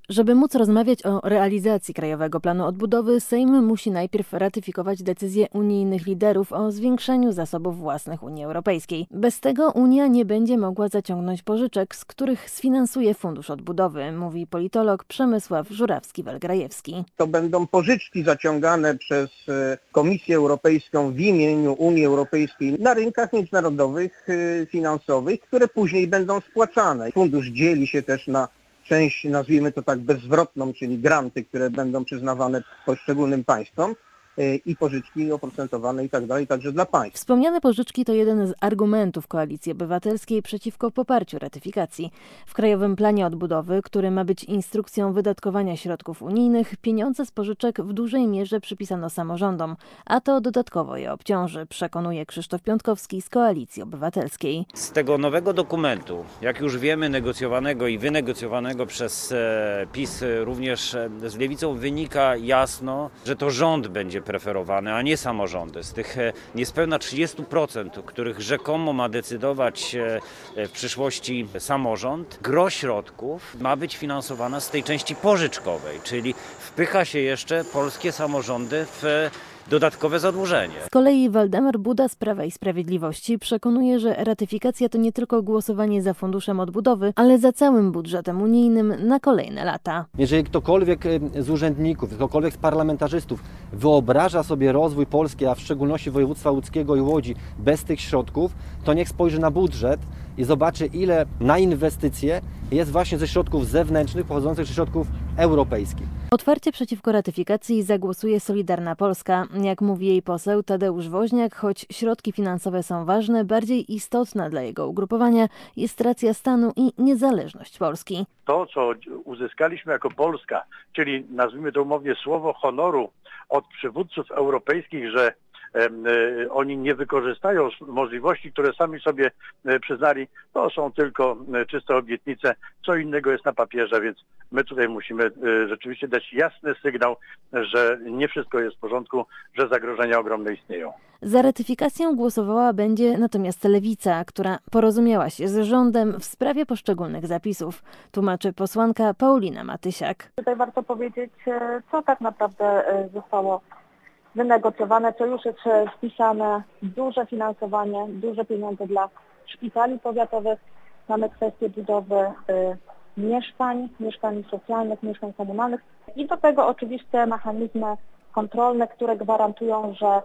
Żeby móc rozmawiać o realizacji Krajowego Planu Odbudowy, Sejm musi najpierw ratyfikować decyzję unijnych liderów o zwiększeniu zasobów własnych Unii Europejskiej. Bez tego Unia nie będzie mogła zaciągnąć pożyczek, z których sfinansuje Fundusz Odbudowy, mówi politolog Przemysław Żurawski-Welgrajewski. To będą pożyczki zaciągane przez Komisję Europejską w imieniu Unii Europejskiej na rynkach międzynarodowych finansowych, które później będą spłacane. Fundusz dzieli się też na część, nazwijmy to tak, bezzwrotną, czyli granty, które będą przyznawane poszczególnym państwom i pożyczki oprocentowane i tak dalej, także dla państw. Wspomniane pożyczki to jeden z argumentów Koalicji Obywatelskiej przeciwko poparciu ratyfikacji. W Krajowym Planie Odbudowy, który ma być instrukcją wydatkowania środków unijnych, pieniądze z pożyczek w dużej mierze przypisano samorządom, a to dodatkowo je obciąży, przekonuje Krzysztof Piątkowski z Koalicji Obywatelskiej. Z tego nowego dokumentu, jak już wiemy, negocjowanego i wynegocjowanego przez PiS również z Lewicą, wynika jasno, że to rząd będzie preferowane, a nie samorządy. Z tych niespełna 30%, których rzekomo ma decydować w przyszłości samorząd, gros środków ma być finansowana z tej części pożyczkowej, czyli wpycha się jeszcze polskie samorządy w dodatkowe zadłużenie. Z kolei Waldemar Buda z Prawa i Sprawiedliwości przekonuje, że ratyfikacja to nie tylko głosowanie za Funduszem Odbudowy, ale za całym budżetem unijnym na kolejne lata. Jeżeli ktokolwiek z urzędników, ktokolwiek z parlamentarzystów wyobraża sobie rozwój Polski, a w szczególności województwa łódzkiego i Łodzi bez tych środków, to niech spojrzy na budżet i zobaczy, ile na inwestycje jest właśnie ze środków zewnętrznych pochodzących ze środków europejskich. Otwarcie przeciwko ratyfikacji zagłosuje Solidarna Polska. Jak mówi jej poseł Tadeusz Woźniak, choć środki finansowe są ważne, bardziej istotna dla jego ugrupowania jest racja stanu i niezależność Polski. To, co uzyskaliśmy jako Polska, czyli nazwijmy to umownie słowo honoru od przywódców europejskich, że oni nie wykorzystają możliwości, które sami sobie przyznali, to są tylko czyste obietnice, co innego jest na papierze, więc my tutaj musimy rzeczywiście dać jasny sygnał, że nie wszystko jest w porządku, że zagrożenia ogromne istnieją. Za ratyfikacją głosowała będzie natomiast Lewica, która porozumiała się z rządem w sprawie poszczególnych zapisów, tłumaczy posłanka Paulina Matysiak. Tutaj warto powiedzieć, co tak naprawdę zostało wynegocjowane, co już jest wpisane, duże finansowanie, duże pieniądze dla szpitali powiatowych, mamy kwestię budowy mieszkań socjalnych, mieszkań komunalnych i do tego oczywiście mechanizmy kontrolne, które gwarantują, że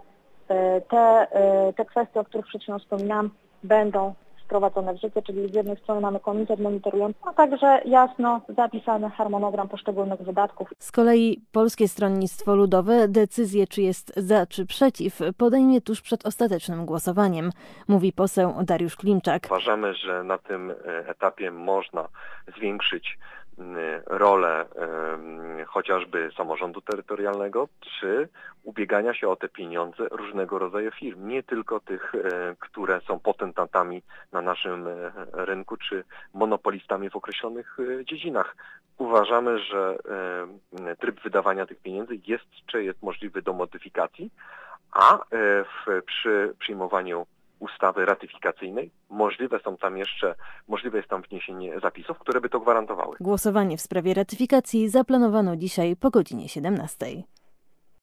te kwestie, o których przed chwilą wspominałam, będą wprowadzone w życie, czyli z jednej strony mamy komitet monitorujący, a także jasno zapisany harmonogram poszczególnych wydatków. Z kolei Polskie Stronnictwo Ludowe decyzję, czy jest za, czy przeciw, podejmie tuż przed ostatecznym głosowaniem, mówi poseł Dariusz Klimczak. Uważamy, że na tym etapie można zwiększyć rolę chociażby samorządu terytorialnego, czy ubiegania się o te pieniądze różnego rodzaju firm, nie tylko tych, które są potentatami na naszym rynku, czy monopolistami w określonych dziedzinach. Uważamy, że tryb wydawania tych pieniędzy jest możliwy do modyfikacji, a przy przyjmowaniu ustawy ratyfikacyjnej możliwe jest tam wniesienie zapisów, które by to gwarantowały. Głosowanie w sprawie ratyfikacji zaplanowano dzisiaj po godzinie 17.